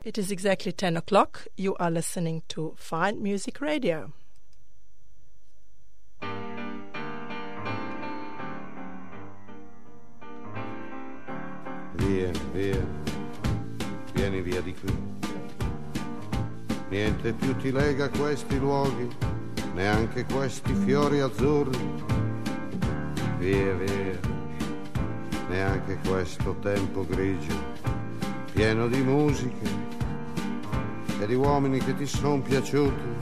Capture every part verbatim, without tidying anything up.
It is exactly ten o'clock. You are listening to Fine Music Radio. Via, via, vieni via di qui. Niente più ti lega a questi luoghi, neanche questi fiori azzurri. Via, via, neanche questo tempo grigio, pieno di musiche e di uomini che ti son piaciuti.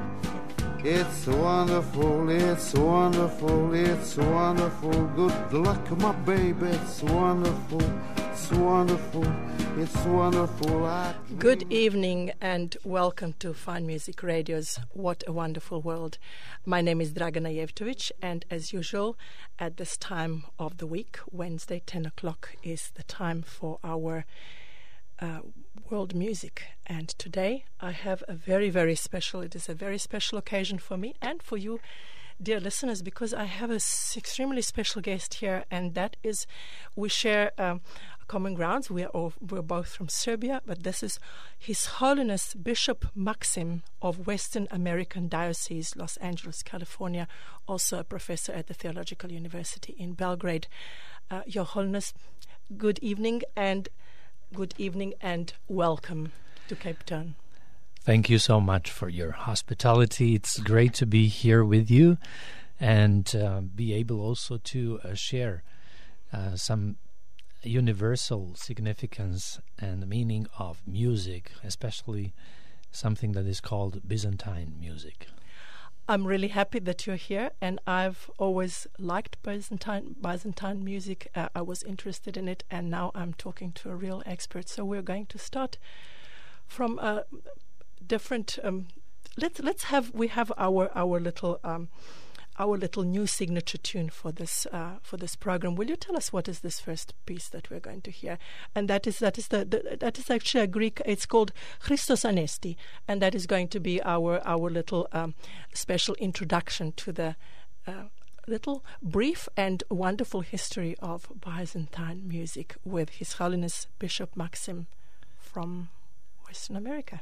It's wonderful, it's wonderful, it's wonderful. Good luck, my baby, it's wonderful, it's wonderful, it's wonderful. I Good evening and welcome to Fine Music Radio's What a Wonderful World. My name is Dragana Jevtovic, and as usual, at this time of the week, Wednesday, ten o'clock, is the time for our uh, world music. And today I have a very, very special, it is a very special occasion for me and for you, dear listeners, because I have an extremely special guest here, and that is, we share um, common grounds. We are all, we're both from Serbia, but this is His Holiness Bishop Maxim of Western American Diocese, Los Angeles, California, also a professor at the Theological University in Belgrade. Uh, Your Holiness, good evening and good evening and welcome to Cape Town. Thank you so much for your hospitality. It's great to be here with you and uh, be able also to uh, share uh, some universal significance and meaning of music, especially something that is called Byzantine music. I'm really happy that you're here, and I've always liked Byzantine Byzantine music. Uh, I was interested in it, and now I'm talking to a real expert. So we're going to start from a different. Um, let's let's have we have our our little. Um, Our little new signature tune for this uh, for this program. Will you tell us what is this first piece that we're going to hear? And that is that is the, the that is actually a Greek. It's called Christos Anesti, and that is going to be our our little um, special introduction to the uh, little brief and wonderful history of Byzantine music with His Holiness Bishop Maxim from Western America.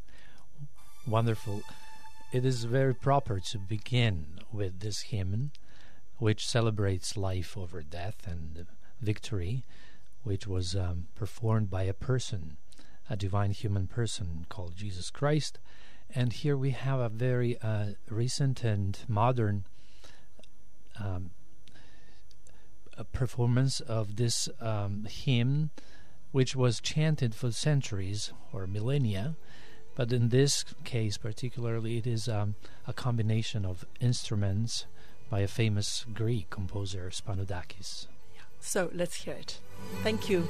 Wonderful. It is very proper to begin with this hymn, which celebrates life over death and victory, which was um, performed by a person, a divine human person called Jesus Christ. And here we have a very uh, recent and modern um, a performance of this um, hymn, which was chanted for centuries or millennia. But in this case particularly, it is um, a combination of instruments by a famous Greek composer, Spanoudakis. Yeah. So let's hear it. Thank you.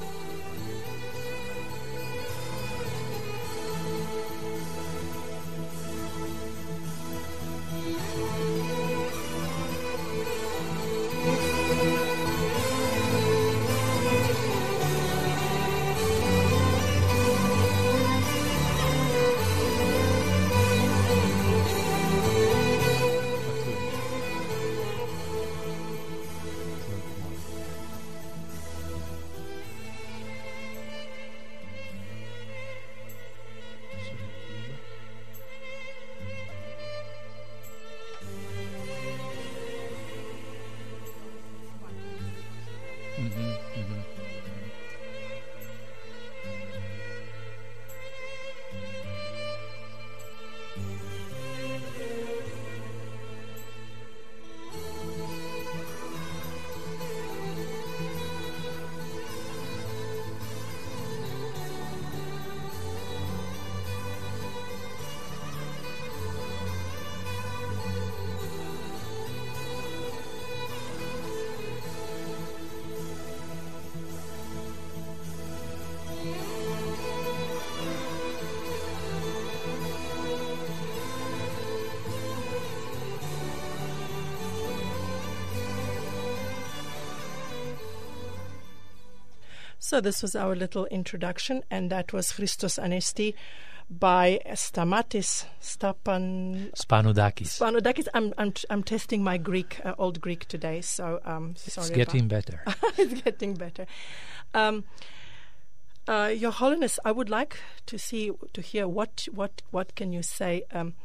So this was our little introduction, and that was Christos Anesti by Stamatis Stapan Spanoudakis. Spanoudakis. I'm I'm I'm testing my Greek, uh, old Greek today, so um, sorry. It's getting about better. It's getting better. Um, Uh, Your Holiness, I would like to see to hear what what what can you say um,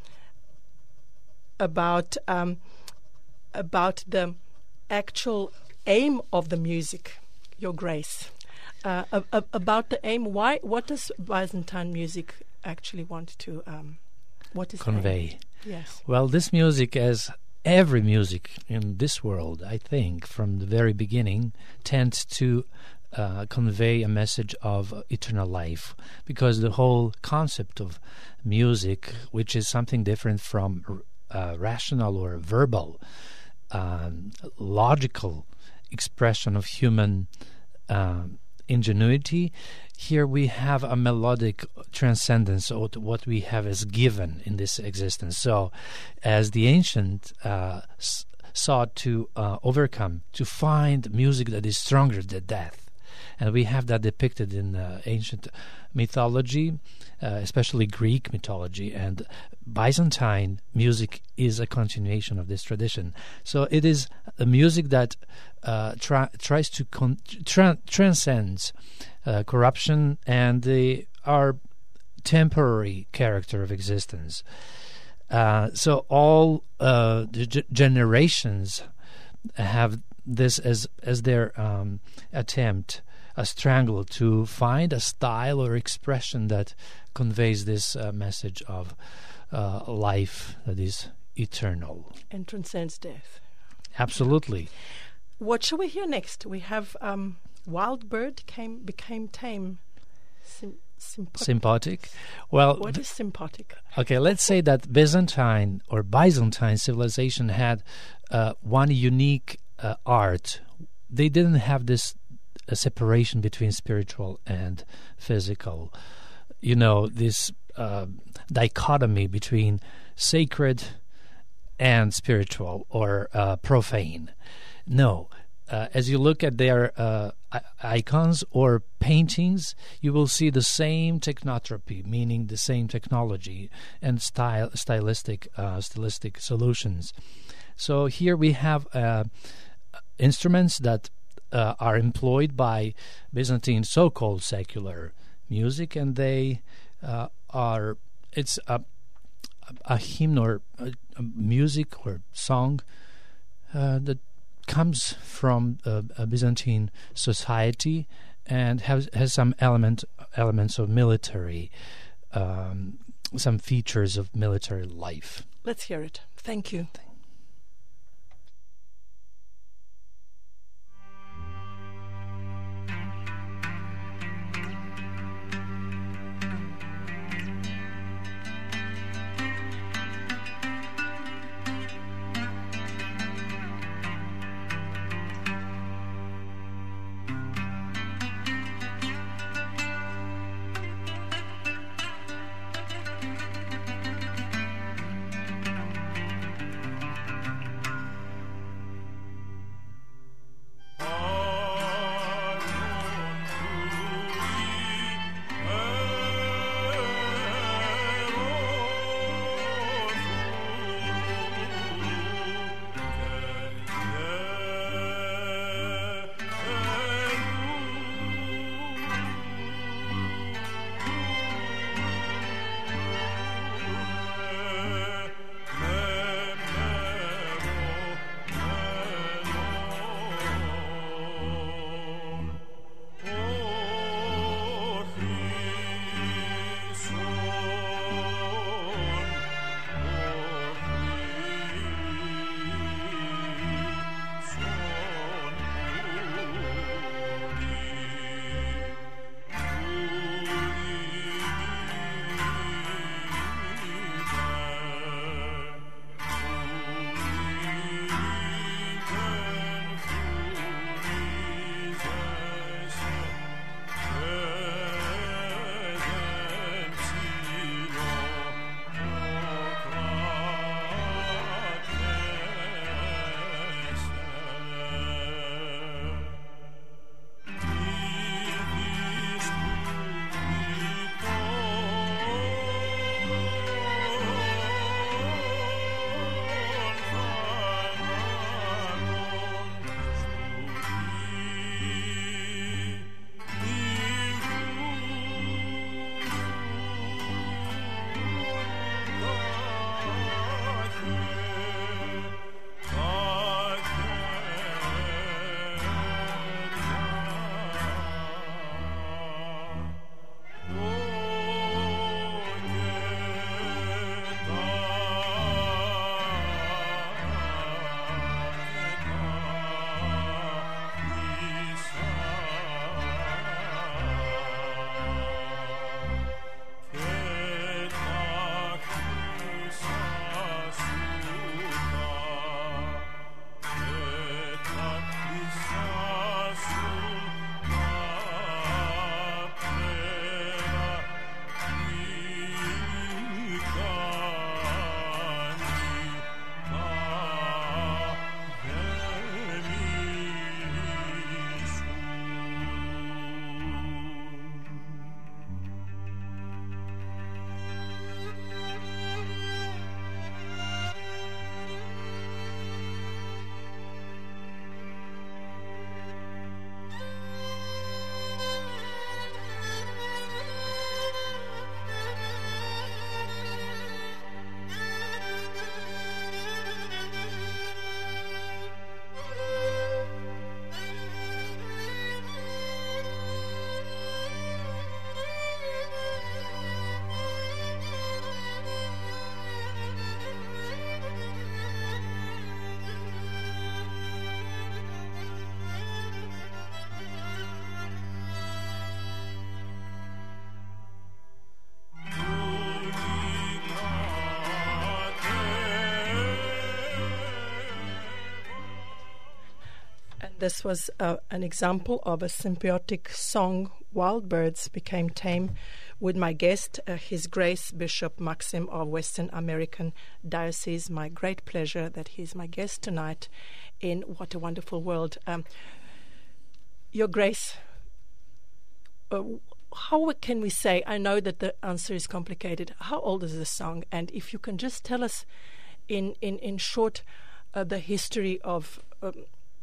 about um, about the actual aim of the music, Your Grace, uh, a, a, about the aim. Why? What does Byzantine music actually want to um, what is convey? Yes. Well, this music, as every music in this world, I think, from the very beginning, tends to uh, convey a message of eternal life, because the whole concept of music, which is something different from uh, rational or verbal, um, logical expression of human um, ingenuity, here we have a melodic transcendence of what we have as given in this existence. So, as the ancient uh, s- sought to uh, overcome, to find music that is stronger than death, and we have that depicted in uh, ancient mythology, uh, especially Greek mythology, and Byzantine music is a continuation of this tradition. So it is a music that uh, try, tries to con- tra- transcends uh, corruption and the our temporary character of existence. Uh, so all uh, the g- generations have this as as their um, attempt, a strangle to find a style or expression that conveys this uh, message of uh, life that is eternal and transcends death. Absolutely. What shall we hear next? We have um, Wild Bird came became tame. Sim- sympathetic. Sympathetic. Well, what th- is sympathetic? Okay, let's say that Byzantine or Byzantine civilization had uh, one unique uh, art. They didn't have this uh, separation between spiritual and physical. You know, this uh, dichotomy between sacred and spiritual or uh, profane. No. Uh, as you look at their uh, I- icons or paintings, you will see the same technotropy, meaning the same technology and style, stylistic, uh, stylistic solutions. So here we have uh, instruments that uh, are employed by Byzantine so-called secular music, and they uh, are. It's a a hymn or a, a music or song uh, that comes from uh, a Byzantine society and has has some element elements of military, um, some features of military life. Let's hear it. Thank you. This was uh, an example of a symbiotic song, Wild Birds Became Tame, with my guest, uh, His Grace Bishop Maxim of Western American Diocese. My great pleasure that he's my guest tonight in What a Wonderful World. Um, Your Grace, uh, how can we say, I know that the answer is complicated, how old is this song? And if you can just tell us in, in, in short uh, the history of um,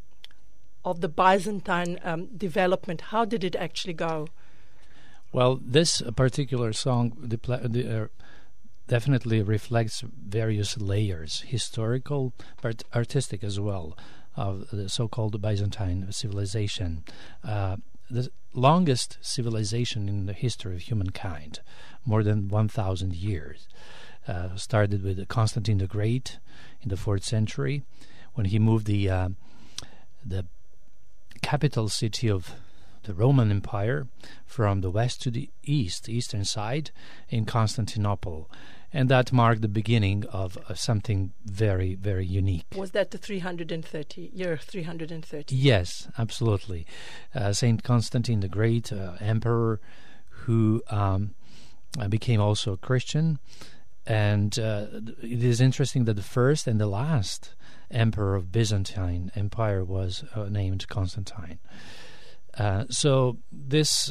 of the Byzantine um, development. How did it actually go? Well, this particular song depla- the, uh, definitely reflects various layers, historical but artistic as well, of the so-called Byzantine civilization. Uh, the longest civilization in the history of humankind, more than one thousand years. Uh, started with Constantine the Great in the fourth century, when he moved the uh, the capital city of the Roman Empire from the west to the east, eastern side, in Constantinople. And that marked the beginning of uh, something very, very unique. Was that the three hundred thirty, year three hundred thirty? Yes, absolutely. Uh, Saint Constantine the Great, uh, emperor, who um, uh, became also a Christian. And uh, it is interesting that the first and the last emperor of Byzantine Empire was uh, named Constantine. Uh, so this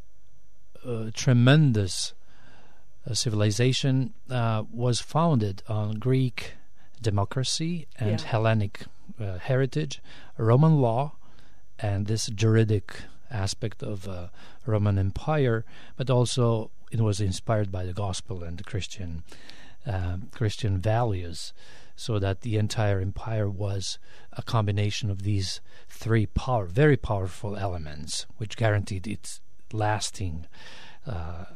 uh, tremendous uh, civilization uh, was founded on Greek democracy and yeah. Hellenic uh, heritage, Roman law, and this juridic aspect of uh, Roman Empire, but also it was inspired by the gospel and the Christian uh, Christian values, so that the entire empire was a combination of these three power, very powerful elements, which guaranteed its lasting uh,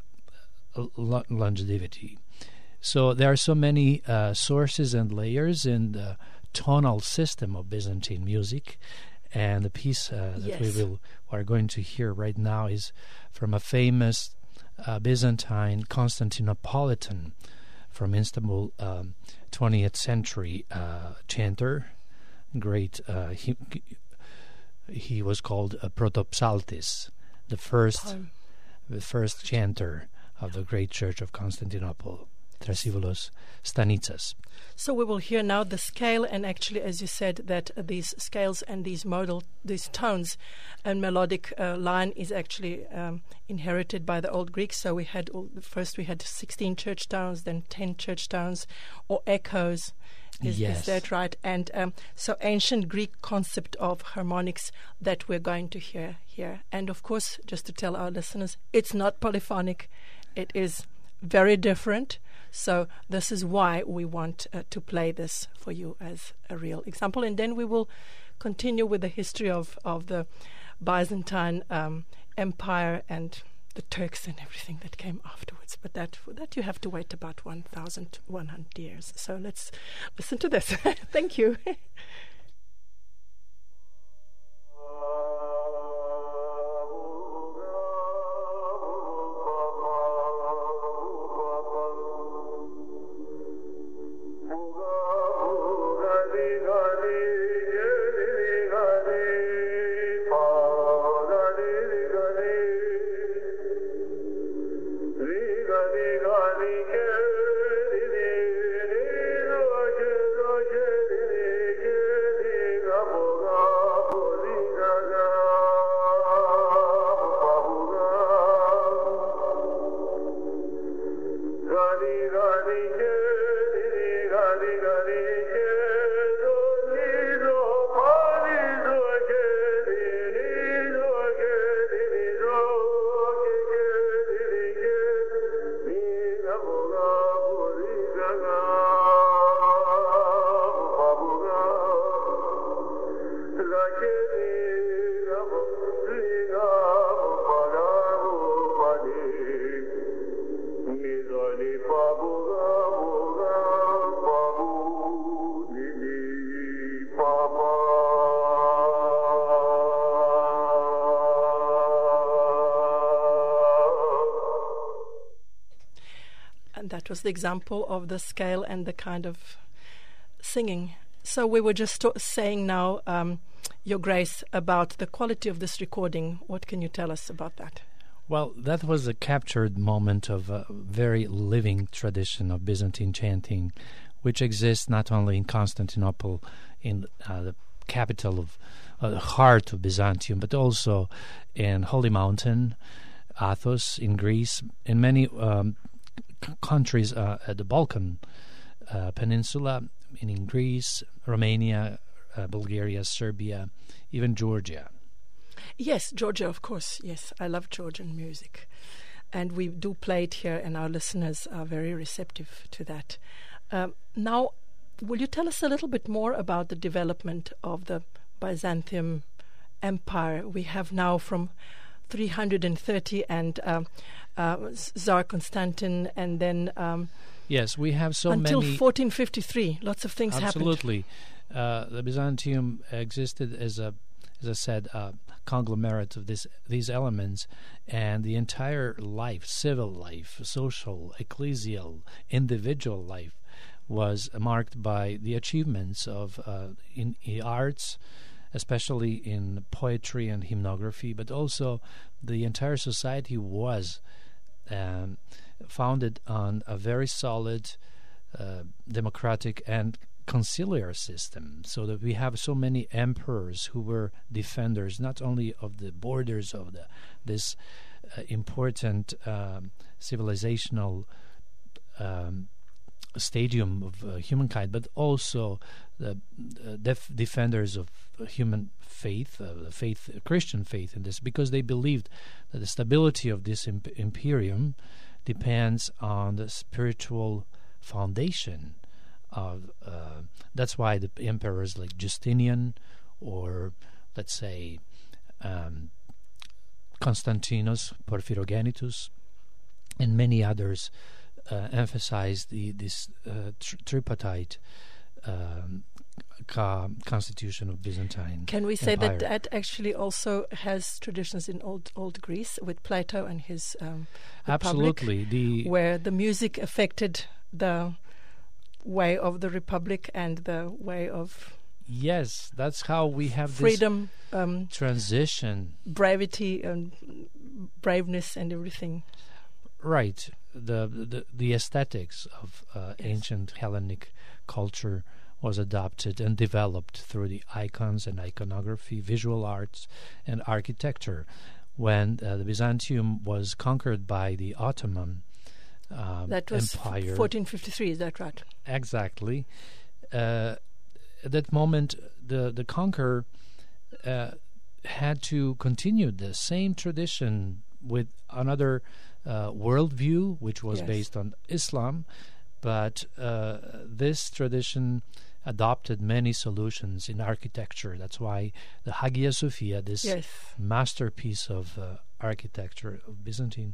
l- longevity. So there are so many uh, sources and layers in the tonal system of Byzantine music, and the piece uh, that yes. we will are going to hear right now is from a famous uh, Byzantine Constantinopolitan from Istanbul, um, twentieth century uh, chanter. Great, uh, he he was called uh, Protopsaltis, the first, Poem. the first chanter of the great church of Constantinople, Thrasivoulos Stanitsas. So we will hear now the scale, and actually, as you said, that uh, these scales and these modal, these tones and melodic uh, line is actually um, inherited by the old Greeks. So we had all, first we had sixteen church tones, then ten church tones, or echoes. Is, yes. is that right? And um, so ancient Greek concept of harmonics that we're going to hear here. And of course, just to tell our listeners, it's not polyphonic. It is very different. So this is why we want uh, to play this for you as a real example. And then we will continue with the history of, of the Byzantine um, Empire and the Turks and everything that came afterwards. But that for that you have to wait about one thousand one hundred years. So let's listen to this. Thank you. That was the example of the scale and the kind of singing. So we were just saying now, um, Your Grace, about the quality of this recording. What can you tell us about that? Well, that was a captured moment of a very living tradition of Byzantine chanting, which exists not only in Constantinople, in uh, the capital of uh, the heart of Byzantium, but also in Holy Mountain, Athos, in Greece, in many um, c- countries uh, at the Balkan uh, Peninsula, in, in Greece, Romania, uh, Bulgaria, Serbia, even Georgia. Yes, Georgia, of course. Yes, I love Georgian music. And we do play it here, and our listeners are very receptive to that. Um, now, will you tell us a little bit more about the development of the Byzantium Empire? We have now from three hundred thirty and um, uh, Tsar Constantine, and then um, yes, we have so until many. fourteen fifty-three, lots of things Absolutely. Uh, the Byzantium existed as a, as I said, a conglomerate of this, these elements, and the entire life, civil life, social, ecclesial, individual life, was marked by the achievements of uh, in, in arts, especially in poetry and hymnography, but also the entire society was um, founded on a very solid uh, democratic and conciliar system, so that we have so many emperors who were defenders not only of the borders of the this uh, important um, civilizational um, stadium of uh, humankind, but also the uh, def- defenders of uh, human faith, uh, the faith, uh, Christian faith in this, because they believed that the stability of this imp- imperium depends on the spiritual foundation of. Uh, that's why the emperors like Justinian, or let's say um, Constantinos, Porphyrogenitus, and many others Uh, emphasize the this uh, tri- tripartite um, ca- constitution of Byzantine. Can we say Empire. that that actually also has traditions in old old Greece with Plato and his um, Absolutely, Republic, the where the music affected the way of the Republic and the way of yes, that's how we have freedom, um, this transition. brevity, and braveness, and everything. Right, the the, the aesthetics of uh, Yes. ancient Hellenic culture was adopted and developed through the icons and iconography, visual arts, and architecture. When uh, the Byzantium was conquered by the Ottoman um, That was Empire, fourteen fifty-three. Is that right? exactly. Uh, at that moment, the the conqueror uh, had to continue the same tradition with another uh, worldview, which was Yes. based on Islam, but uh, this tradition adopted many solutions in architecture. That's why the Hagia Sophia, this Yes. masterpiece of uh, architecture of Byzantine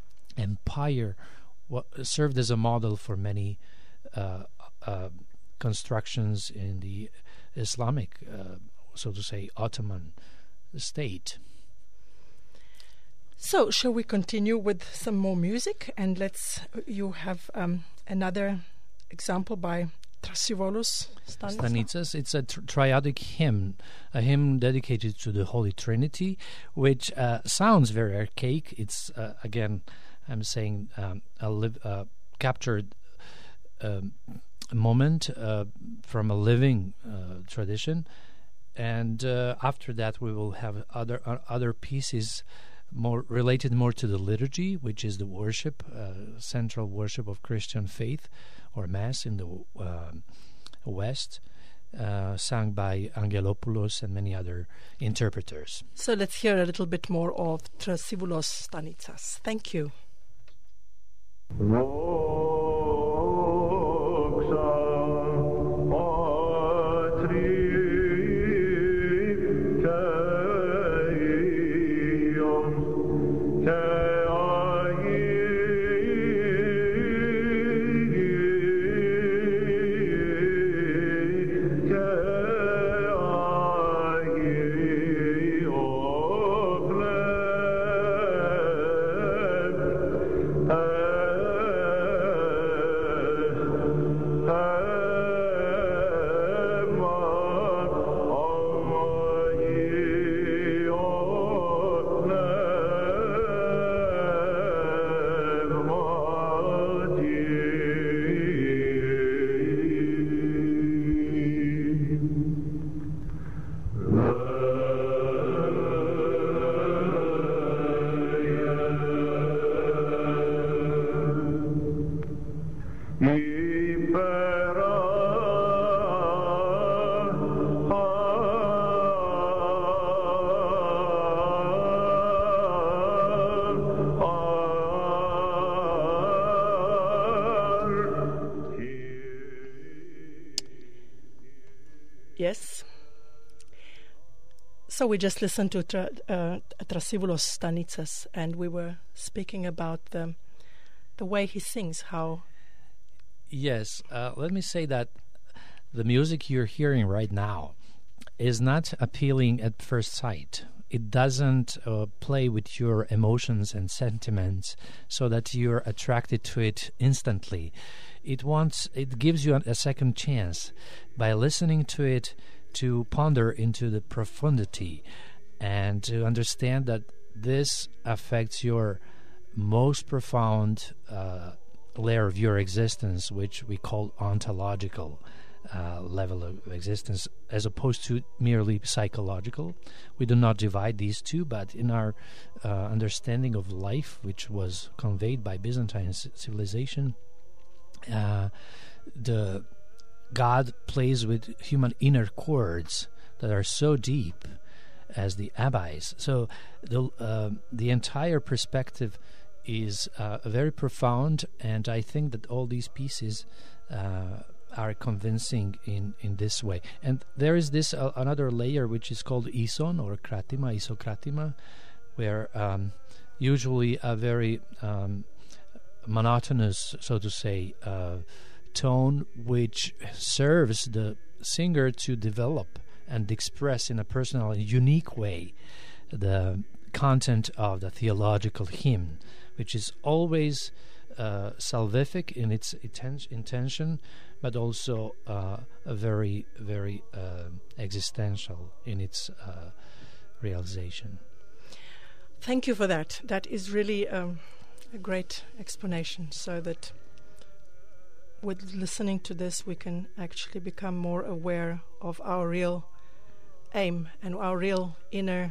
Empire, wa- served as a model for many uh, uh, constructions in the Islamic, uh, so to say, Ottoman state. So, shall we continue with some more music? And let's. You have um, another example by Thrasivoulos Stanitsas. Stanitsas. It's a tr- triadic hymn, a hymn dedicated to the Holy Trinity, which uh, sounds very archaic. It's, uh, again, I'm saying um, a liv- uh, captured um, moment uh, from a living uh, tradition. And uh, after that, we will have other uh, other pieces more related more to the liturgy, which is the worship, uh, central worship of Christian faith, or Mass in the uh, West, uh, sung by Angelopoulos and many other interpreters. So let's hear a little bit more of Thrasivoulos Stanitsas. Thank you. Oh, Yes. So we just listened to tra- uh, Trasivulos Stanitsas, and we were speaking about the the way he sings. How? Yes. Uh, let me say that the music you're hearing right now is not appealing at first sight. It doesn't uh, play with your emotions and sentiments so that you're attracted to it instantly. It wants. It gives you a, a second chance by listening to it, to ponder into the profundity and to understand that this affects your most profound uh, layer of your existence, which we call ontological uh, level of existence, as opposed to merely psychological. We do not divide these two, but in our uh, understanding of life, which was conveyed by Byzantine c- civilization, uh, the God plays with human inner chords that are so deep as the abyss. So the uh, the entire perspective is uh, very profound, and I think that all these pieces uh, are convincing in, in this way. And there is this uh, another layer which is called ison or kratima, isokratima, where um, usually a very um, monotonous, so to say, uh, tone which serves the singer to develop and express in a personal and unique way the content of the theological hymn, which is always uh, salvific in its inten- intention, but also uh, a very, very uh, existential in its uh, realization. Thank you for that. That is really um, a great explanation, so that with listening to this, we can actually become more aware of our real aim and our real inner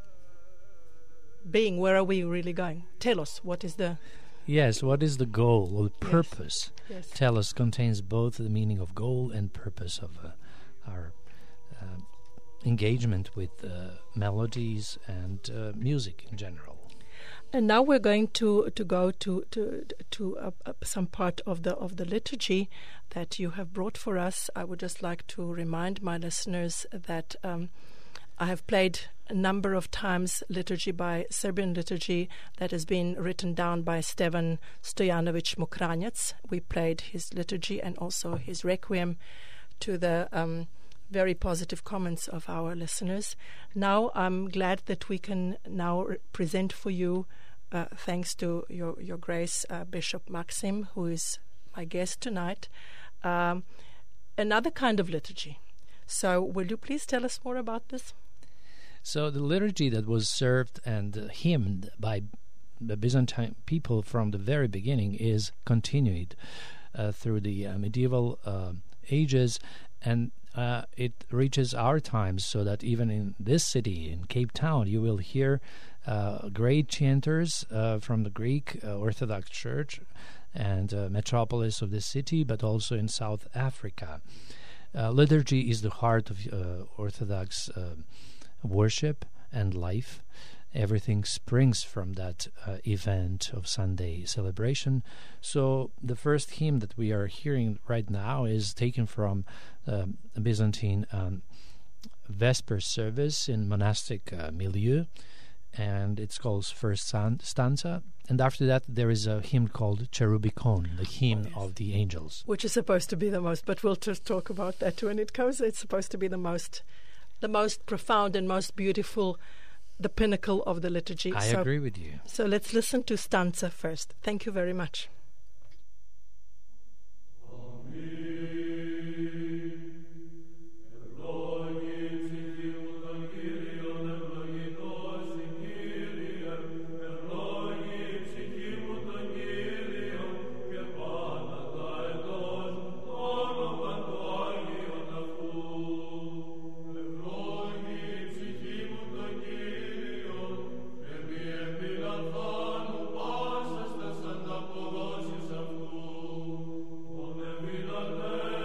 being. Where are we really going? Tell us, what is the... Yes, what is the goal or the purpose? Yes. Yes. Telos contains both the meaning of goal and purpose of uh, our uh, engagement with uh, melodies and uh, music in general. And now we're going to, to go to to to uh, uh, some part of the of the liturgy that you have brought for us. I would just like to remind my listeners that um, I have played a number of times liturgy by Serbian liturgy that has been written down by Stevan Stojanovic Mokranjac. We played his liturgy and also his requiem to the um, very positive comments of our listeners. Now I'm glad that we can now re- present for you, uh, thanks to your, your grace, uh, Bishop Maxim, who is my guest tonight, um, another kind of liturgy. So will you please tell us more about this? So the liturgy that was served and uh, hymned by the Byzantine people from the very beginning is continued uh, through the uh, medieval uh, ages, and uh, it reaches our times, so that even in this city, in Cape Town, you will hear uh, great chanters uh, from the Greek uh, Orthodox Church and uh, metropolis of this city, but also in South Africa. Uh, liturgy is the heart of uh, Orthodox uh, worship and life. Everything springs from that uh, event of Sunday celebration. So the first hymn that we are hearing right now is taken from uh, a Byzantine um, Vesper service in monastic uh, milieu, and it's called First San- Stanza. And after that, there is a hymn called Cherubicon, the hymn oh, yes. of the angels. Which is supposed to be the most, but we'll just talk about that when it comes. It's supposed to be the most, the most profound and most beautiful, the pinnacle of the liturgy. I so, agree with you. So let's listen to Stanza first. Thank you very much. Santa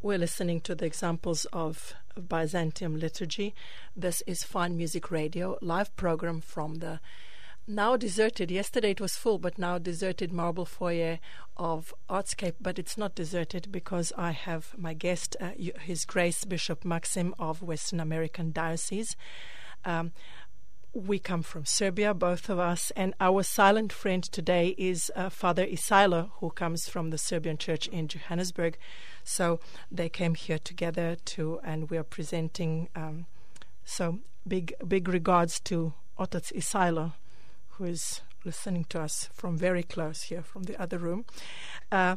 We're listening to the examples of Byzantium liturgy. This is Fine Music Radio, live program from the now deserted, yesterday it was full, but now deserted marble foyer of Artscape. But it's not deserted because I have my guest, uh, His Grace Bishop Maxim of Western American Diocese. Um, we come from Serbia, both of us, and our silent friend today is uh, Father Isailo, who comes from the Serbian Church in Johannesburg. So they came here together to, and we are presenting. Um, so big, big regards to Otac Isailo, who is listening to us from very close here, from the other room. Uh,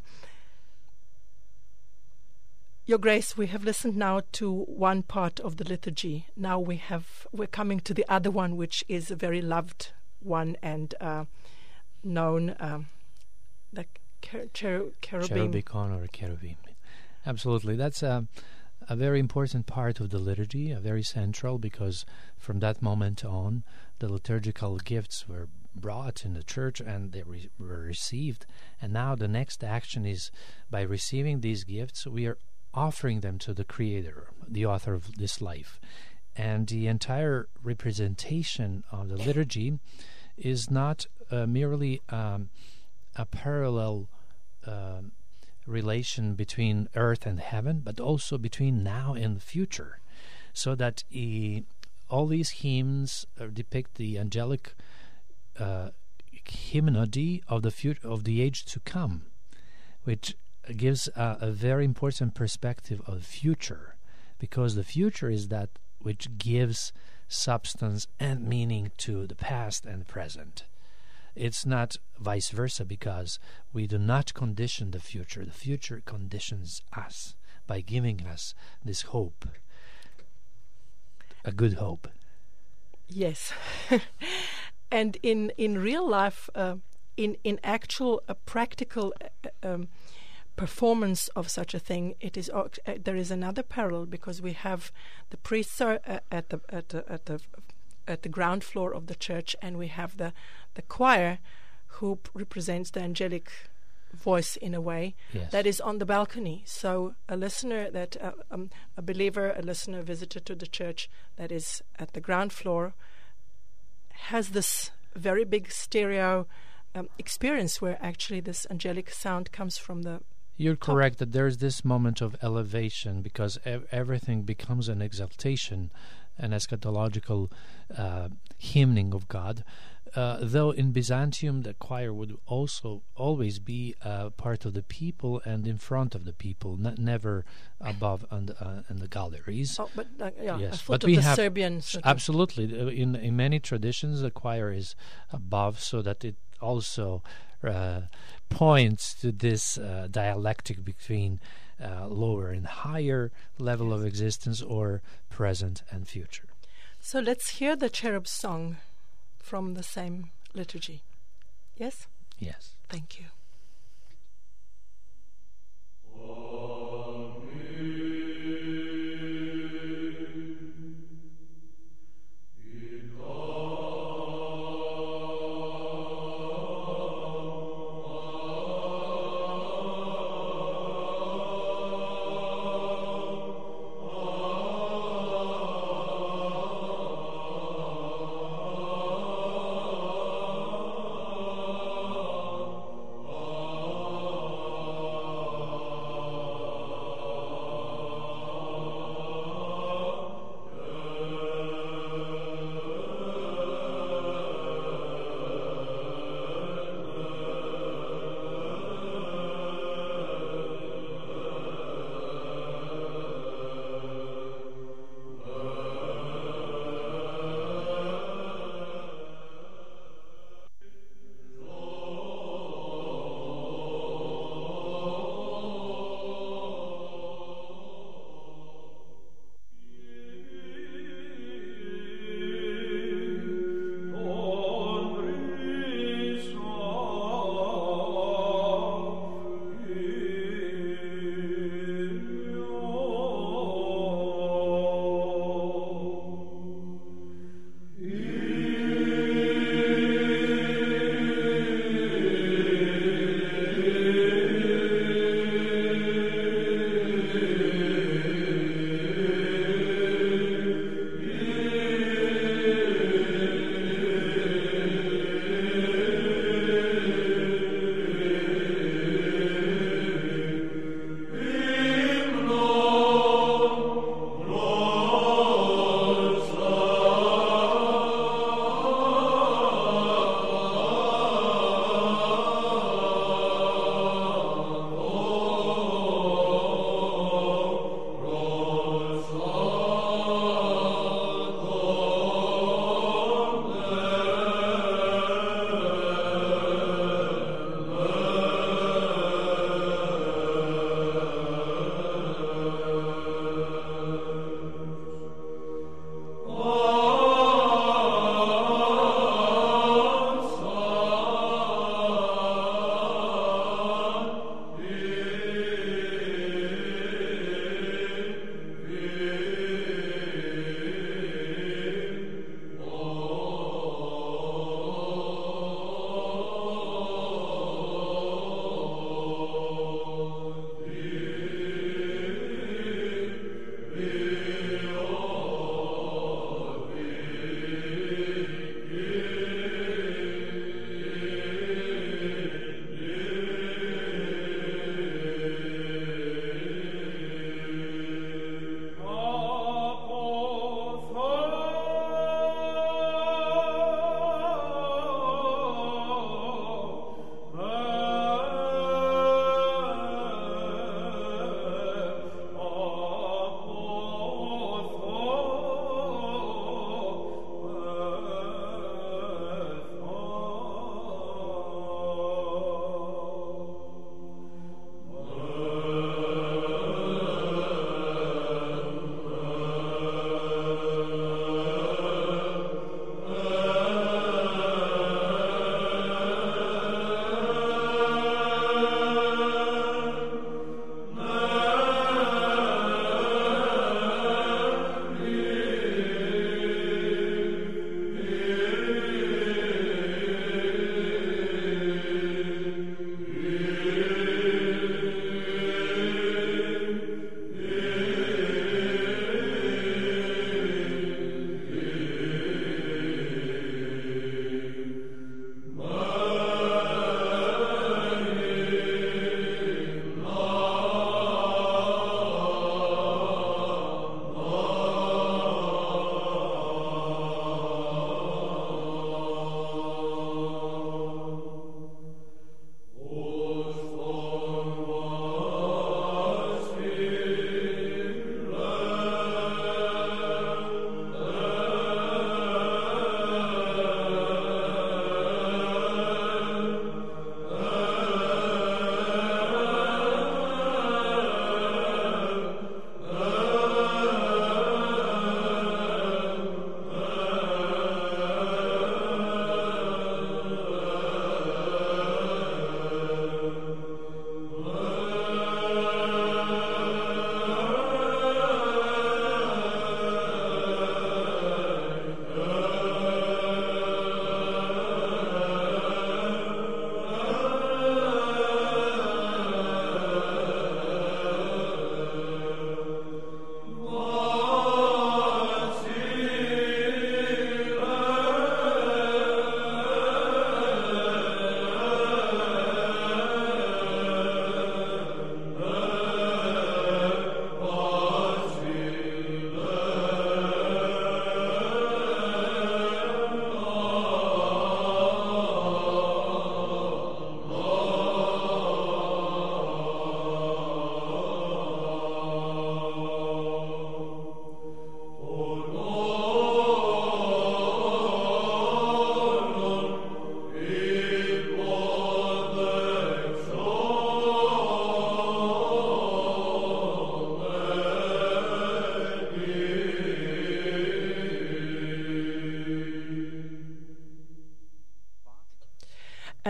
Your Grace, we have listened now to one part of the liturgy. Now we have, we're coming to the other one, which is a very loved one and uh, known, um, the cher- cher- cherubim. Cherubicon or cherubim. Absolutely. That's a, a very important part of the liturgy, a very central, because from that moment on, the liturgical gifts were brought in the church and they re- were received. And now the next action is, by receiving these gifts, we are offering them to the Creator, the author of this life. And the entire representation of the liturgy is not uh, merely um, a parallel uh, relation between earth and heaven, but also between now and the future, so that he, all these hymns uh, depict the angelic uh, hymnody of the fut- of the age to come, which gives a, a very important perspective of the future, because the future is that which gives substance and meaning to the past and present. It's not vice versa, because we do not condition the future. The future conditions us by giving us this hope, a good hope. Yes. And in, in real life, uh, in, in actual uh, practical uh, um, performance of such a thing, it is uh, there is another parallel, because we have the priests are uh, at the at the at the at the ground floor of the church, and we have the the choir, who p- represents the angelic voice in a way, yes, that is on the balcony. So a listener that uh, um, a believer, a listener, visitor to the church that is at the ground floor, has this very big stereo um, experience where actually this angelic sound comes from the You're correct that there's this moment of elevation, because ev- everything becomes an exaltation, an eschatological uh, hymning of God. Uh, though in Byzantium, the choir would also always be uh, part of the people and in front of the people, n- never above on the, uh, in the galleries. Oh, but uh, yeah, Yes, I thought but of we the have Serbian. Sort of- absolutely uh, in in many traditions, the choir is above, so that it also uh, points to this uh, dialectic between uh, lower and higher level Yes. of existence, or present and future. So let's hear the cherub song from the same liturgy. Yes? Yes. Thank you. Oh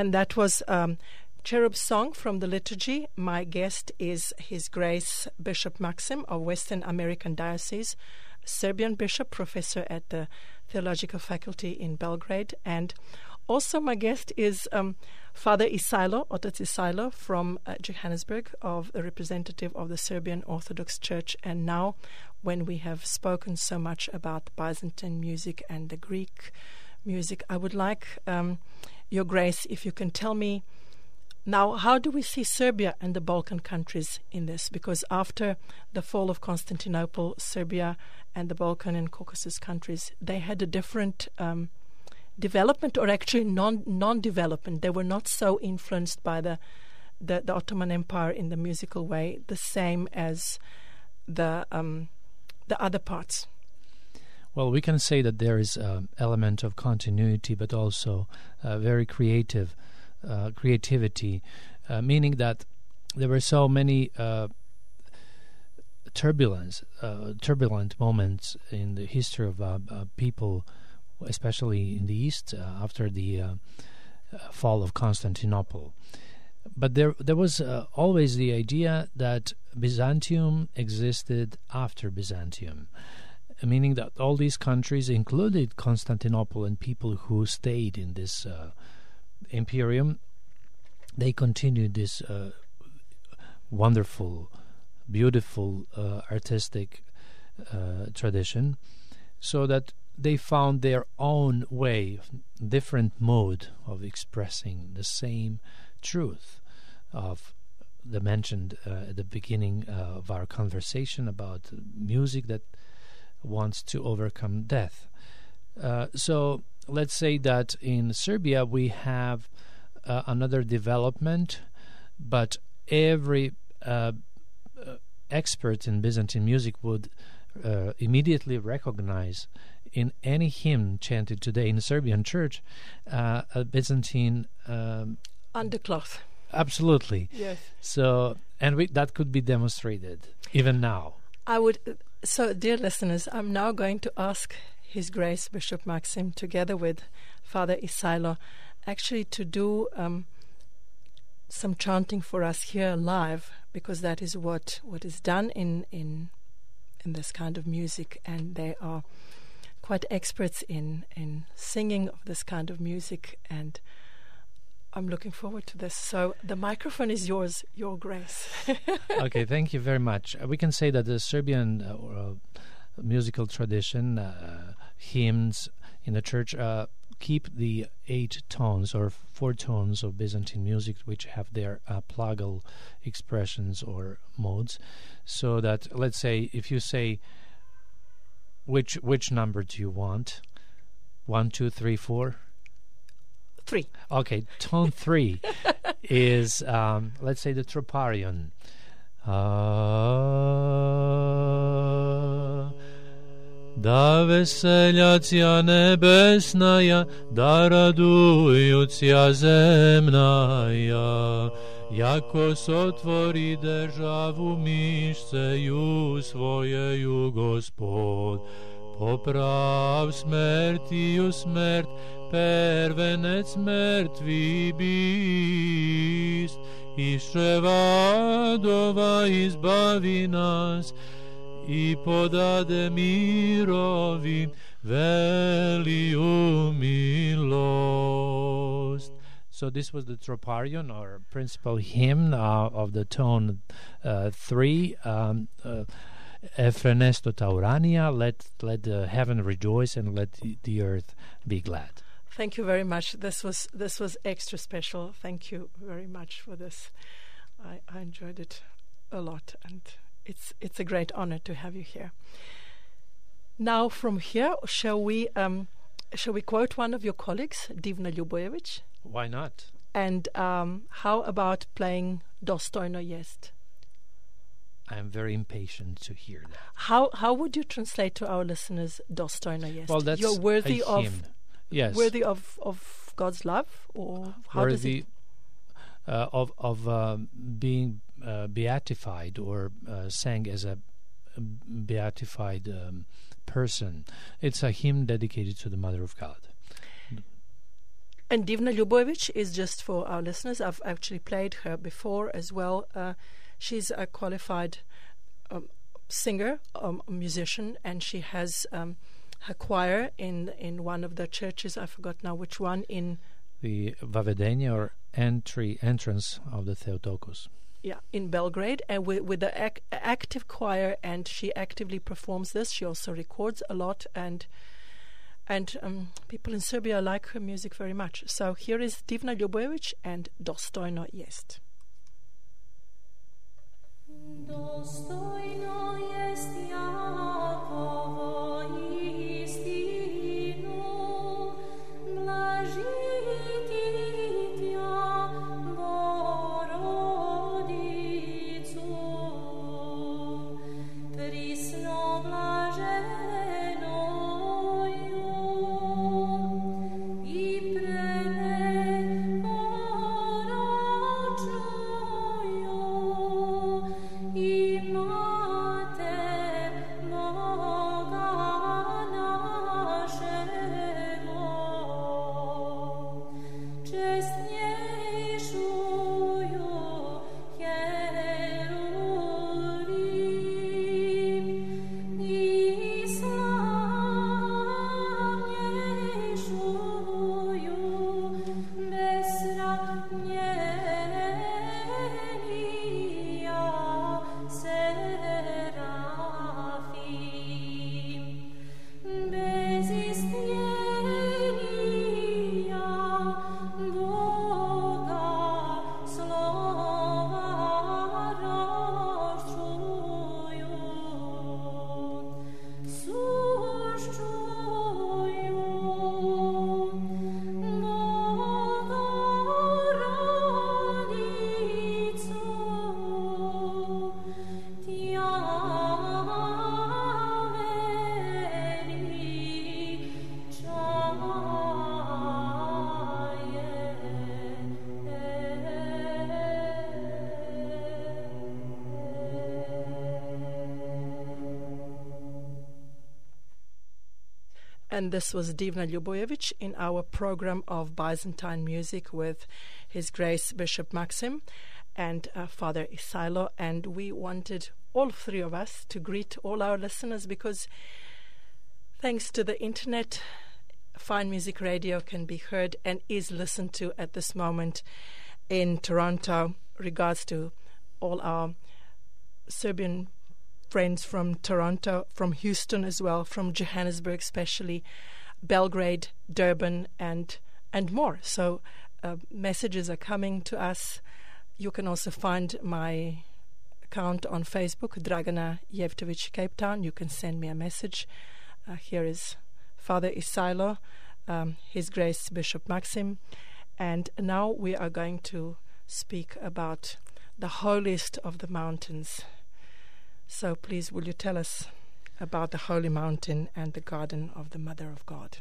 And that was um, Cherub's Song from the liturgy. My guest is His Grace Bishop Maxim of Western American Diocese, Serbian bishop, professor at the Theological Faculty in Belgrade. And also my guest is um, Father Isailo, Otac Isailo from uh, Johannesburg, of the representative of the Serbian Orthodox Church. And now, when we have spoken so much about Byzantine music and the Greek music, I would like, um, Your Grace, if you can tell me now, how do we see Serbia and the Balkan countries in this? Because after the fall of Constantinople, Serbia and the Balkan and Caucasus countries, they had a different um, development, or actually non non-development. They were not so influenced by the, the the Ottoman Empire in the musical way, the same as the um, the other parts. Well, we can say that there is an element of continuity, but also uh, very creative uh, creativity, uh, meaning that there were so many uh, turbulence, uh, turbulent moments in the history of uh, uh, people, especially in the East, uh, after the uh, uh, fall of Constantinople. But there there was uh, always the idea that Byzantium existed after Byzantium, meaning that all these countries included Constantinople, and people who stayed in this uh, imperium, they continued this uh, wonderful, beautiful, uh, artistic uh, tradition, so that they found their own way, different mode of expressing the same truth of the mentioned uh, at the beginning uh, of our conversation about music that wants to overcome death. Uh, so let's say that in Serbia we have uh, another development, but every uh, uh, expert in Byzantine music would uh, immediately recognize in any hymn chanted today in the Serbian church uh, a Byzantine um, undercloth. Absolutely. Yes. So, and we, that could be demonstrated even now. I would. So, dear listeners, I'm now going to ask His Grace Bishop Maxim, together with Father Isailo, actually to do um, some chanting for us here live, because that is what, what is done in, in in this kind of music, and they are quite experts in, in singing of this kind of music, and I'm looking forward to this. So the microphone is yours, Your Grace. Okay, thank you very much. Uh, we can say that the Serbian uh, uh, musical tradition, uh, hymns in the church, uh, keep the eight tones or four tones of Byzantine music, which have their uh, plagal expressions or modes. So that, let's say, if you say, which which number do you want? One, two, three, four? Three. Okay, tone three is, um, let's say, the Troparion. Ah, da veseljacija nebesnaja, da radujucija zemnaja, jako sotvori državu mišceju svojeju Gospod, poprav smrtiju smrt, pervenec mrtvi bist, iz črevadova izbavi nas i podade mirovi veliju milost. So this was the Troparion, or principal hymn uh, of the tone uh, three. Um, uh, Efrenesto taurania, let let the heaven rejoice and let the, the earth be glad. Thank you very much. This was this was extra special. Thank you very much for this. I, I enjoyed it a lot, and it's it's a great honor to have you here. Now, from here, shall we um, shall we quote one of your colleagues, Divna Ljubojević? Why not? And um, how about playing Dostojno jest? I am very impatient to hear that. How how would you translate to our listeners Dostojno jest? Well, that's You're worthy a of hymn. Yes. Worthy of, of God's love, or how does worthy it? Uh, of of um, being uh, beatified, or uh, sang as a, a beatified um, person. It's a hymn dedicated to the Mother of God. And Divna Ljubojević is, just for our listeners, I've actually played her before as well. Uh, she's a qualified um, singer, um, musician, and she has um, her choir in in one of the churches. I forgot now which one. In the Vavedenia, or entry entrance of the Theotokos. Yeah, in Belgrade, and with, with the ac- active choir, and she actively performs this. She also records a lot, and and um, people in Serbia like her music very much. So here is Divna Ljubojević and Dostojno jest. Dostojno jest Jakovo istinu, blažiti tja Borodicu, prisno blaženoju i preneporočnoju i Mater Boga našego, čestnjejšuju Jerulim i slavnjejšuju besramnjenija Serafim, bez istnjenija Boga slova roščuju, suščuju Bogorodicu, tja And this was Divna Ljubojević in our program of Byzantine music with His Grace Bishop Maxim and uh, Father Isailo. And we wanted, all three of us, to greet all our listeners, because thanks to the internet, Fine Music Radio can be heard and is listened to at this moment in Toronto. Regards to all our Serbian friends from Toronto, from Houston as well, from Johannesburg especially, Belgrade, Durban, and and more. So uh, messages are coming to us. You can also find my account on Facebook, Dragana Jevtović Cape Town. You can send me a message. Uh, here is Father Isailo, um, His Grace Bishop Maxim. And now we are going to speak about the holiest of the mountains. So please, will you tell us about the Holy Mountain and the Garden of the Mother of God?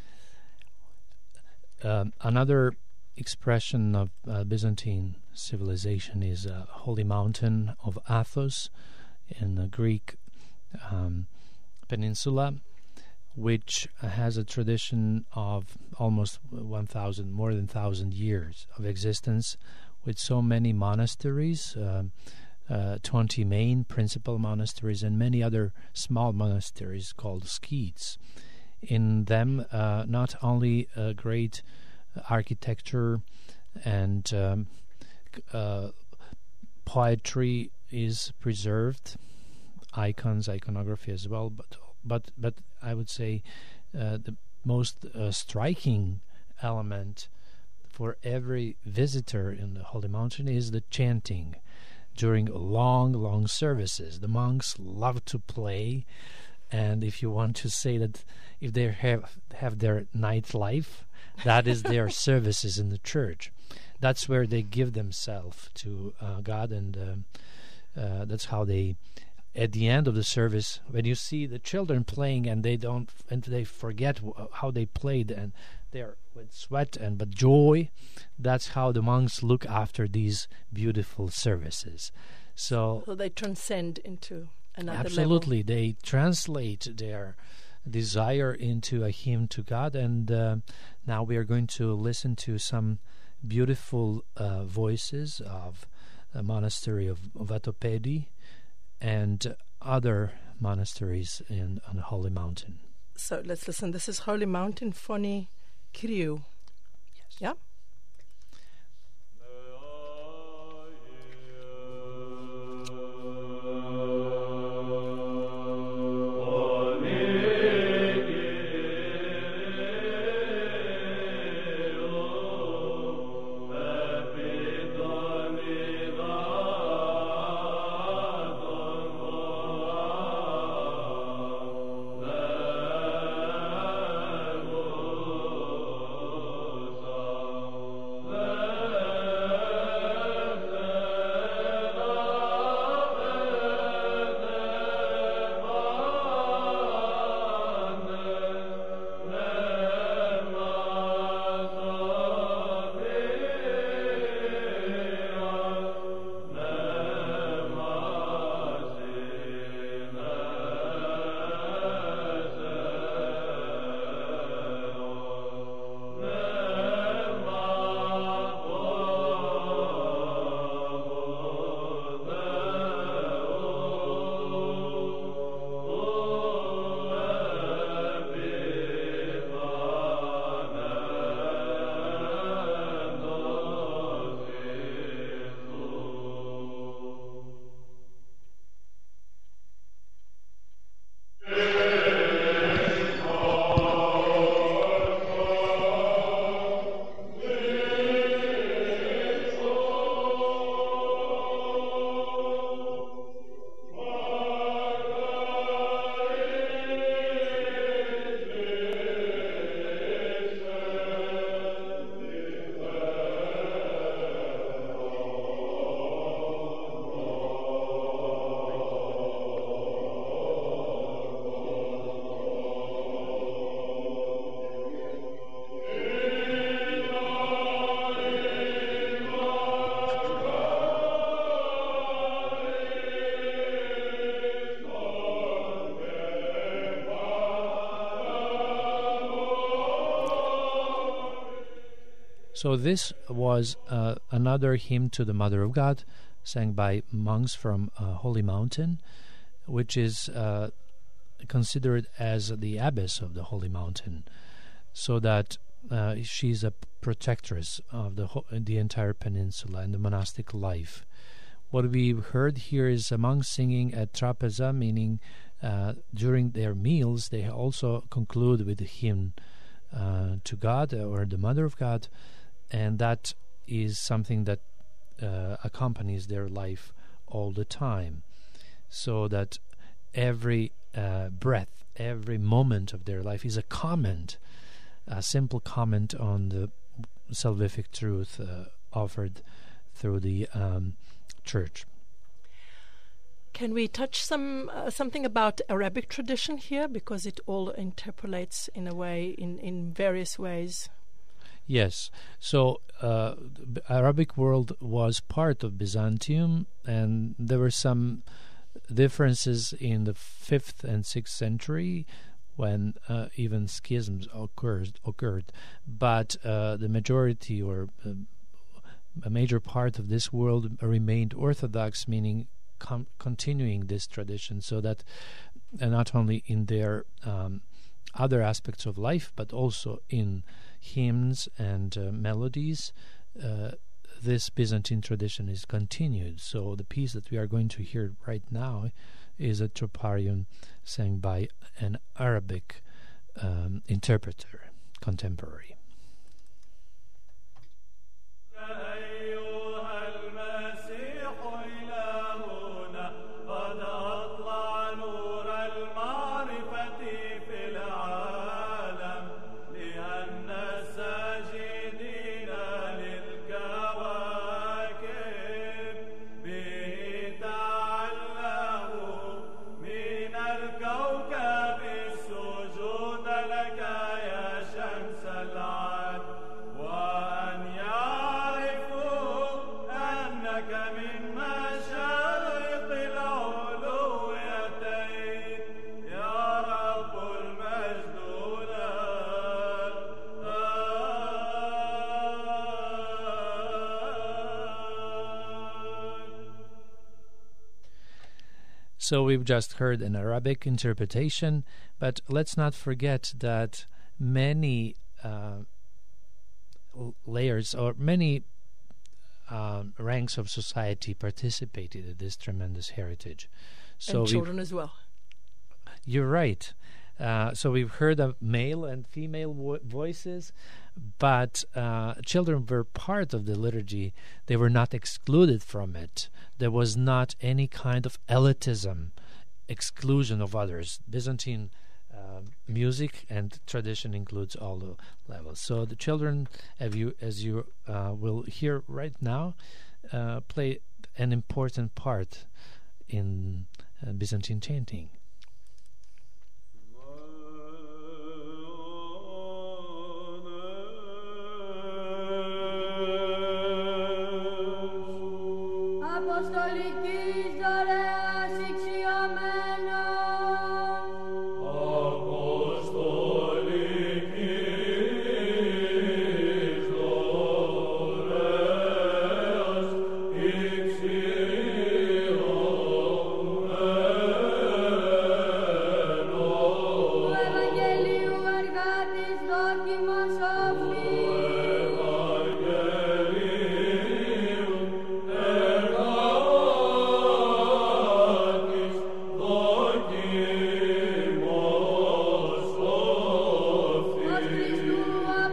Um, another expression of uh, Byzantine civilization is uh, Holy Mountain of Athos in the Greek um, peninsula, which has a tradition of almost one thousand, more than one thousand years of existence, with so many monasteries, um, uh, twenty main principal monasteries, and many other small monasteries called skeets. In them, uh, not only a great architecture and um, uh, poetry is preserved, icons, iconography as well, but but but I would say uh, the most uh, striking element for every visitor in the Holy Mountain is the chanting during long, long services. The monks love to play, and if you want to say that if they have have their nightlife, that is their services in the church. That's where they give themselves to uh, God, and uh, uh, that's how they, at the end of the service, when you see the children playing and they don't, and they forget w- how they played, and they're with sweat and but joy, that's how the monks look after these beautiful services. So, So they transcend into another absolutely, level. they translate their desire into a hymn to God. And uh, now we are going to listen to some beautiful uh, voices of the monastery of Vatopedi and other monasteries in on the Holy Mountain. So let's listen. This is Holy Mountain Phony Kyriou. Yes. Yeah? So this was uh, another hymn to the Mother of God, sang by monks from uh, Holy Mountain, which is uh, considered as the abbess of the Holy Mountain, so that uh, she's a protectress of the ho- the entire peninsula and the monastic life. What we heard here is a monk singing at trapeza, meaning uh, during their meals they also conclude with a hymn uh, to God or the Mother of God, and that is something that uh, accompanies their life all the time, so that every uh, breath, every moment of their life is a comment, a simple comment on the salvific truth uh, offered through the um, Church. Can we touch some uh, something about Arabic tradition here, because it all interpolates in a way, in, in various ways? Yes. So uh, the Arabic world was part of Byzantium, and there were some differences in the fifth and sixth century when uh, even schisms occurred. occurred. But uh, the majority, or uh, a major part of this world remained Orthodox, meaning com- continuing this tradition, so that uh, not only in their um, other aspects of life, but also in hymns and uh, melodies, uh, this Byzantine tradition is continued. So the piece that we are going to hear right now is a troparion sang by an Arabic um, interpreter, contemporary. مشارق العلويتين يا رب المجد So we've just heard an Arabic interpretation, but let's not forget that many uh, l- layers or many um, ranks of society participated in this tremendous heritage. So and we've- children as well. You're right. Uh, so we've heard of male and female vo- voices, but uh, children were part of the liturgy. They were not excluded from it. There was not any kind of elitism, exclusion of others. Byzantine uh, music and tradition includes all the levels. So the children, as you, as you uh, will hear right now, uh, play an important part in uh, Byzantine chanting. Αποστολικής δωρεάς ηξιωμένος. Του Ευαγγελίου εργάτης δόκιμος όφης. Ως Χριστού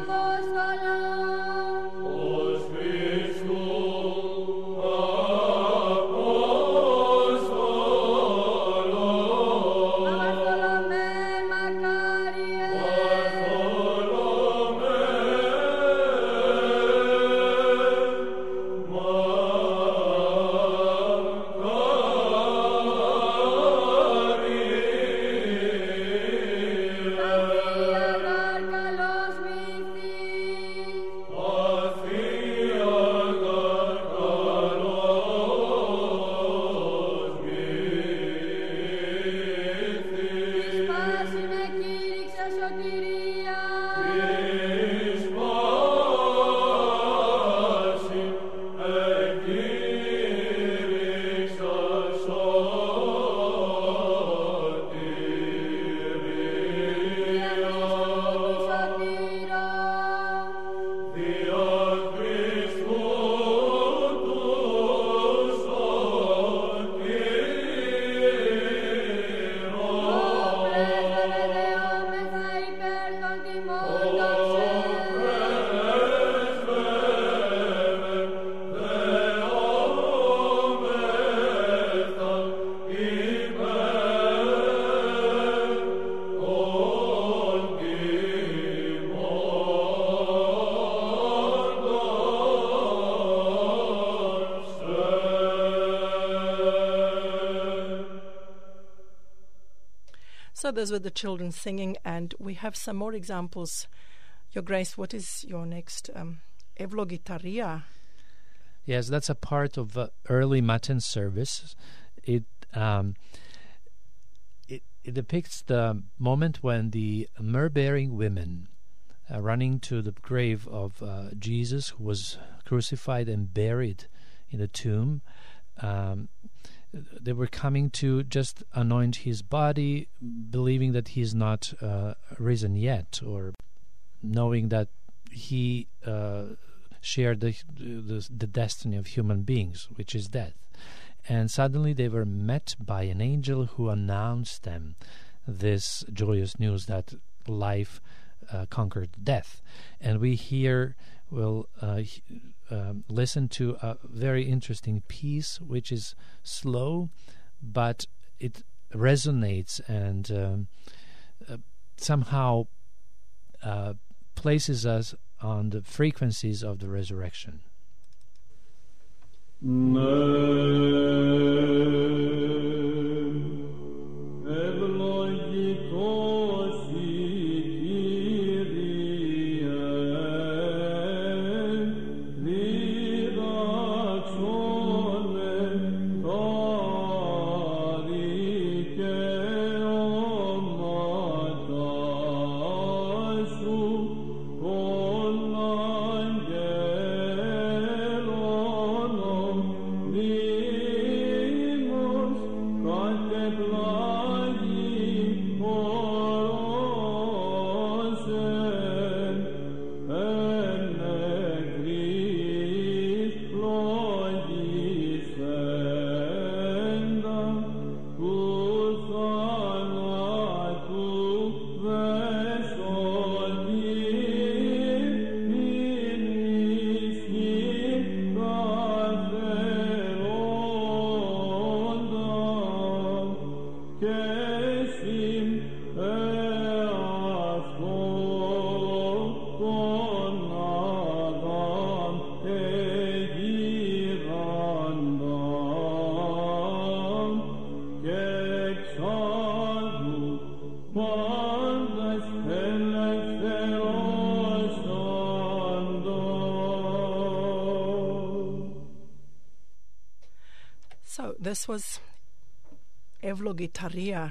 Απόστολος. Απόστολομέ μακάριε. Αθεία γαρ καλός μύθις. Της πάση με κήρυξε σωτηρία. Δια Χριστού του σωτήρος. Πρέσβευε δεόμεθα υπέρ των τιμών So those were the children singing, and we have some more examples. Your Grace, what is your next? Um, Evlogitaria. Yes, that's a part of uh, early Matin service. It, um, it it depicts the moment when the myrrh-bearing women uh, running to the grave of uh, Jesus, who was crucified and buried in a tomb. Um, they were coming to just anoint his body, believing that he is not uh, risen yet, or knowing that he uh, shared the, the the destiny of human beings, which is death. And suddenly they were met by an angel who announced them this joyous news that life uh, conquered death. And we here will uh, um, listen to a very interesting piece, which is slow, but it resonates and um, uh, somehow uh, places us on the frequencies of the resurrection. Con So this was Evlogitaria.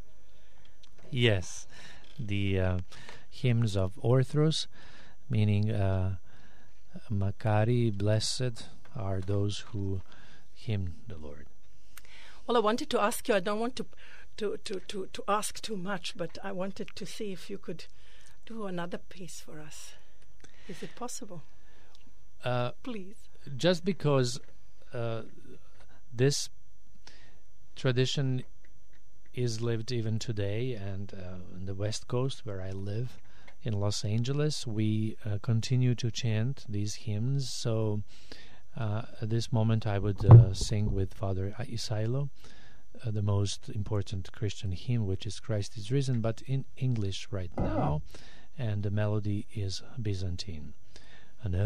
Yes, the uh, hymns of Orthros, meaning uh, Makari, blessed are those who hymn the Lord. Well, I wanted to ask you, I don't want to, to, to, to, to ask too much, but I wanted to see if you could do another piece for us. Is it possible? Uh, Please. Just because uh, this tradition is lived even today, and uh, on the West Coast where I live, in Los Angeles, we uh, continue to chant these hymns. So uh, at this moment I would uh, sing with Father Isailo uh, the most important Christian hymn, which is Christ is Risen, but in English right now, and the melody is Byzantine. Ane,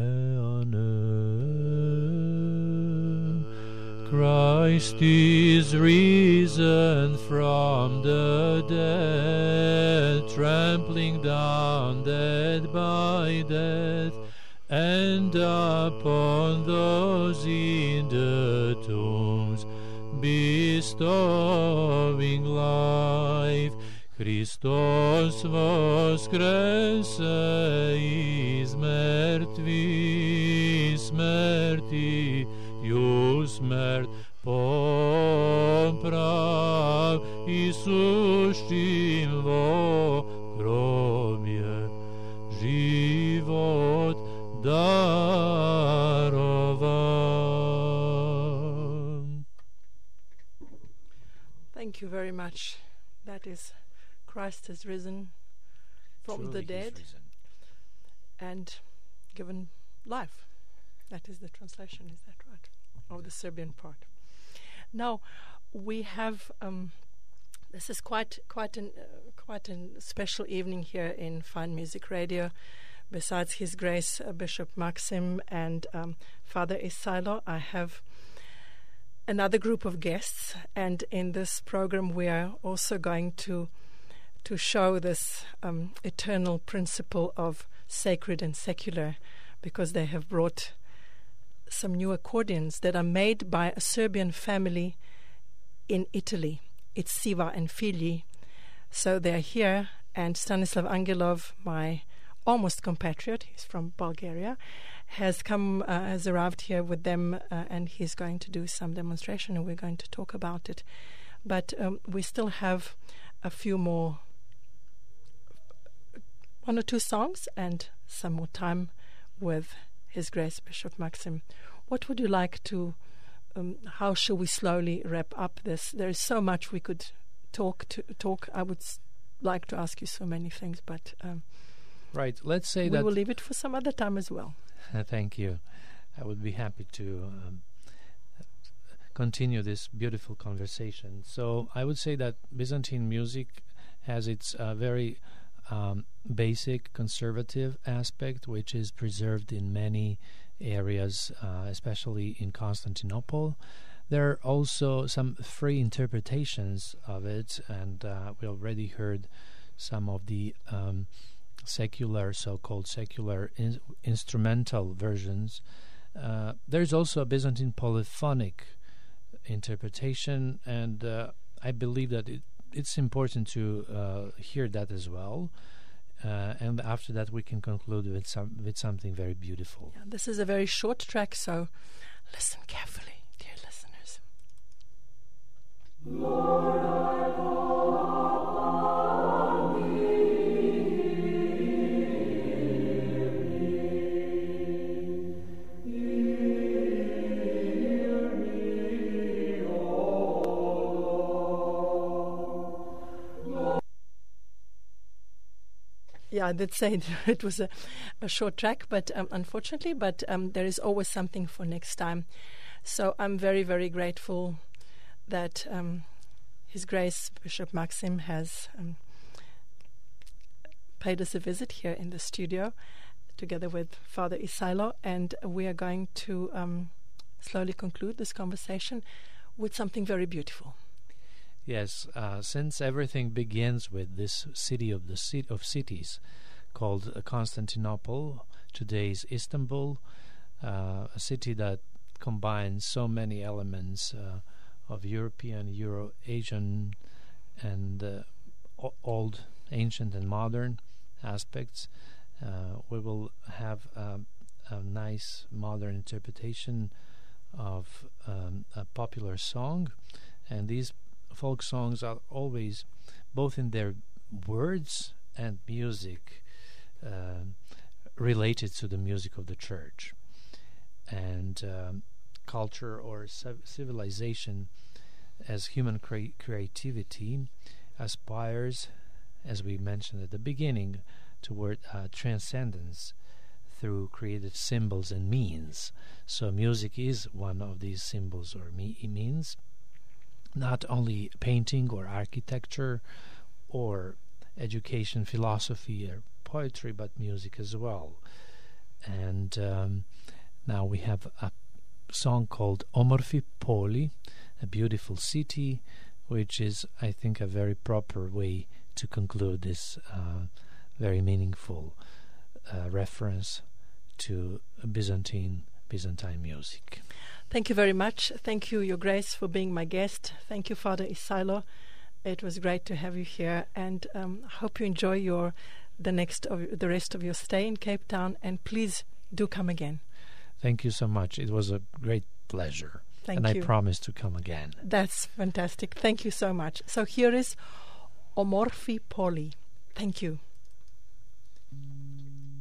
ane, Christ is risen from the dead, trampling down death by death, and upon those in the tombs bestowing life. Christos voskrese iz mrtvi smrti, ju smrt poprav, Isuščim vo grobje život darovan. Thank you very much. That is Christ has risen from Truly the he's dead risen. and given life. That is the translation, is that right? Of the Serbian part. Now, we have, um, this is quite quite an, uh, quite a special evening here in Fine Music Radio. Besides His Grace uh, Bishop Maxim and um, Father Isailo, I have another group of guests, and in this program we are also going to to show this um, eternal principle of sacred and secular, because they have brought some new accordions that are made by a Serbian family in Italy. It's Siva and Figli. So they're here, and Stanislav Angelov, my almost compatriot, he's from Bulgaria, has come, uh, has arrived here with them, uh, and he's going to do some demonstration, and we're going to talk about it. But um, we still have a few more, one or two songs, and some more time with His Grace Bishop Maxim. What would you like to, um, how shall we slowly wrap up this? There is so much we could talk to talk. I would s- like to ask you so many things, but um, Right, let's say we that... will leave it for some other time as well. Thank you. I would be happy to um, continue this beautiful conversation. So I would say that Byzantine music has its uh, very um, basic conservative aspect, which is preserved in many areas, uh, especially in Constantinople. There are also some free interpretations of it, and uh, we already heard some of the um, secular, so-called secular in- instrumental versions. Uh, there's also a Byzantine polyphonic interpretation, and uh, I believe that it, it's important to uh, hear that as well. Uh, and after that, we can conclude with some with something very beautiful. Yeah, this is a very short track, so listen carefully, dear listeners. Yeah, I did say it was a, a short track, but um, unfortunately, but um, there is always something for next time. So I'm very, very grateful that um, His Grace Bishop Maxim has um, paid us a visit here in the studio together with Father Isailo, and we are going to um, slowly conclude this conversation with something very beautiful. Yes, uh, since everything begins with this city of the ci- of cities, called uh, Constantinople, today's Istanbul, uh, a city that combines so many elements uh, of European, Euro-Asian, and uh, o- old, ancient, and modern aspects. Uh, we will have um, a nice modern interpretation of um, a popular song, and these folk songs are always, both in their words and music, uh, related to the music of the church. And um, culture or civ- civilization as human cre- creativity aspires, as we mentioned at the beginning, toward uh, transcendence through created symbols and means. So music is one of these symbols or me- means, not only painting or architecture or education, philosophy or poetry, but music as well. And um, now we have a song called Omorfi Poli, a beautiful city, which is, I think, a very proper way to conclude this uh, very meaningful uh, reference to Byzantine Byzantine music. Thank you very much. Thank you, Your Grace, for being my guest. Thank you, Father Isailo. It was great to have you here, and um, I hope you enjoy your the next of the rest of your stay in Cape Town. And please do come again. Thank you so much. It was a great pleasure. Thank and you. I promise to come again. That's fantastic. Thank you so much. So here is Omorfi Poli. Thank you.